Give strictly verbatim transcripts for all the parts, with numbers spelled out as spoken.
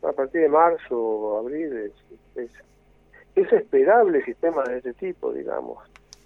A partir de marzo o abril es, es, es esperable sistemas de este tipo, digamos.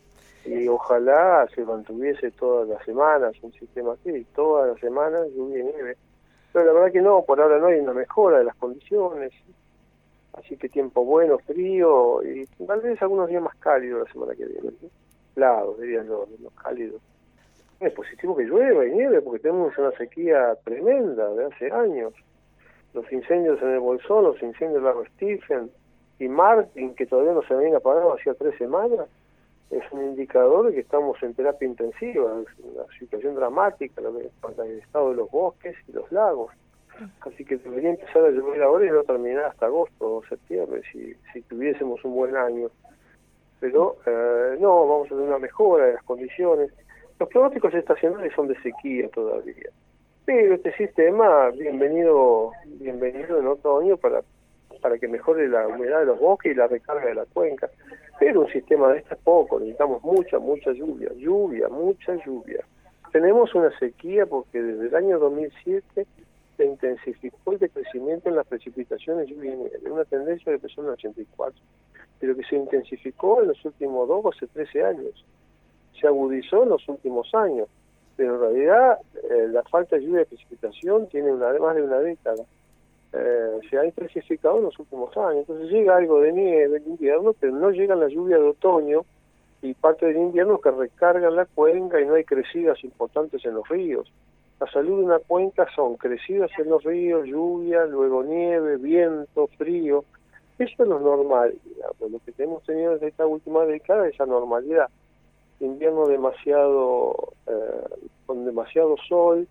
Y ojalá se mantuviese todas las semanas un sistema así, todas las semanas lluvia y nieve. Pero la verdad que no, por ahora no hay una mejora de las condiciones. Así que tiempo bueno, frío, y tal vez algunos días más cálidos la semana que viene. ¿Sí? Helados, diría yo, no cálidos. Es positivo que llueva y nieve, porque tenemos una sequía tremenda de hace años. Los incendios en el Bolsón, los incendios de Lago Stephen y Martin, que todavía no se habían apagado hacía tres semanas, es un indicador de que estamos en terapia intensiva, es una situación dramática lo que pasa en el estado de los bosques y los lagos. Así que debería empezar a llover ahora y no terminar hasta agosto o septiembre, si, si tuviésemos un buen año. Pero eh, no, vamos a tener una mejora de las condiciones. Los pronósticos estacionales son de sequía todavía. Pero este sistema, bienvenido bienvenido en otoño para, para que mejore la humedad de los bosques y la recarga de la cuenca. Pero un sistema de este es poco, necesitamos mucha, mucha lluvia, lluvia, mucha lluvia. Tenemos una sequía porque desde el año dos mil siete se intensificó el decrecimiento en las precipitaciones, lluvia y nieve, una tendencia que empezó en el ochenta y cuatro, pero que se intensificó en los últimos doce, trece años, se agudizó en los últimos años, pero en realidad eh, la falta de lluvia y precipitación tiene una, más de una década, eh, se ha intensificado en los últimos años, entonces llega algo de nieve en invierno, pero no llega la lluvia de otoño y parte del invierno que recargan la cuenca y no hay crecidas importantes en los ríos. La salud de una cuenca son crecidas en los ríos, lluvia, luego nieve, viento, frío. Eso es lo normal, digamos. Lo que hemos tenido desde esta última década es esa normalidad. Invierno demasiado, eh, con demasiado sol,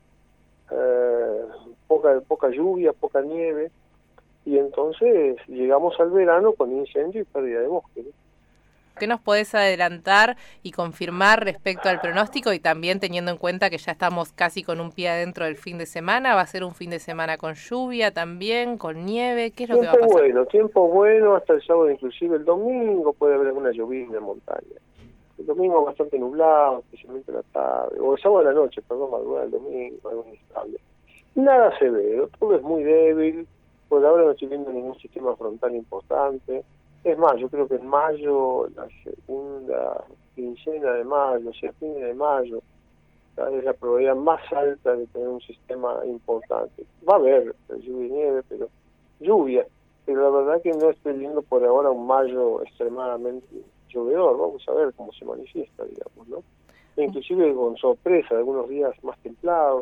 eh, poca, poca lluvia, poca nieve, y entonces llegamos al verano con incendio y pérdida de bosque, ¿no? ¿Qué nos podés adelantar y confirmar respecto al pronóstico y también teniendo en cuenta que ya estamos casi con un pie adentro del fin de semana? ¿Va a ser un fin de semana con lluvia también, con nieve? ¿Qué es lo que va a Tiempo pasar? bueno, tiempo bueno hasta el sábado, inclusive el domingo puede haber alguna lluvia en montaña. El domingo bastante nublado, especialmente en la tarde, o el sábado a la noche, perdón, madrugada del domingo, algo inestable. Nada severo, todo es muy débil, por ahora no estoy viendo ningún sistema frontal importante. Es más, yo creo que en mayo, la segunda quincena de mayo, o sea, fin de mayo, cada vez la probabilidad más alta de tener un sistema importante. Va a haber lluvia y nieve, pero lluvia, pero la verdad que no estoy viendo por ahora un mayo extremadamente llovedor. Vamos a ver cómo se manifiesta, digamos, ¿no? E inclusive con sorpresa, algunos días más templados.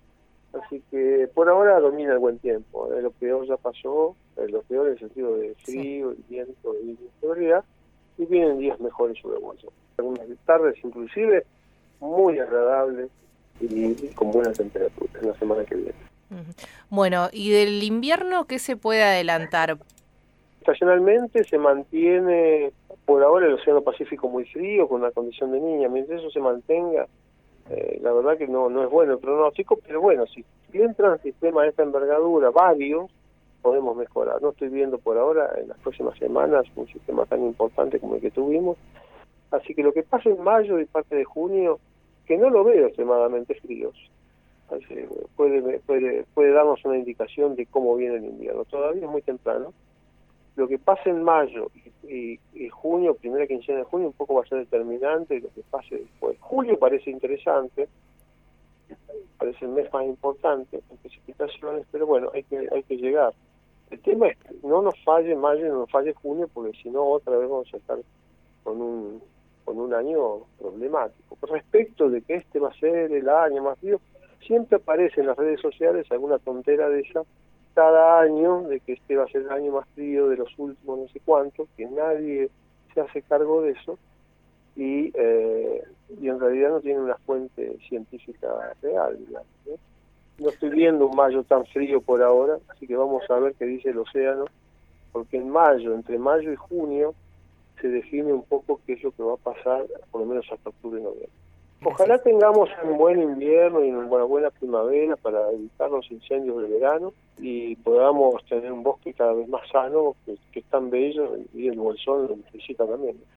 Así que por ahora domina el buen tiempo. Eh, lo peor ya pasó, eh, lo peor en el sentido de frío, sí. Y viento y inestabilidad, y vienen días mejores sobre bolso. Algunas tardes inclusive muy agradables y, y con buena temperatura en la semana que viene. Bueno, ¿y del invierno qué se puede adelantar? Estacionalmente se mantiene por ahora el Océano Pacífico muy frío, con una condición de niña. Mientras eso se mantenga, Eh, la verdad que no no es bueno el pronóstico, pero bueno, si entran sistemas de esta envergadura, varios, podemos mejorar. No estoy viendo por ahora, en las próximas semanas, un sistema tan importante como el que tuvimos. Así que lo que pasa en mayo y parte de junio, que no lo veo extremadamente fríos, así, puede, puede, puede darnos una indicación de cómo viene el invierno. Todavía es muy temprano. Lo que pase en mayo y, y, y junio, primera quincena de junio, un poco va a ser determinante, y lo que pase después. Julio parece interesante, parece el mes más importante en precipitaciones, pero bueno, hay que hay que llegar. El tema es que no nos falle mayo y no nos falle junio, porque si no otra vez vamos a estar con un con un año problemático. Con respecto de que este va a ser el año más frío, siempre aparece en las redes sociales alguna tontera de esa, cada año, de que este va a ser el año más frío de los últimos no sé cuántos, que nadie se hace cargo de eso, y, eh, y en realidad no tiene una fuente científica real, digamos, ¿no? No estoy viendo un mayo tan frío por ahora, así que vamos a ver qué dice el océano, porque en mayo, entre mayo y junio, se define un poco qué es lo que va a pasar, por lo menos hasta octubre y noviembre. Ojalá tengamos un buen invierno y una buena primavera para evitar los incendios del verano y podamos tener un bosque cada vez más sano, que, que es tan bello, y el Bolsón lo necesita también.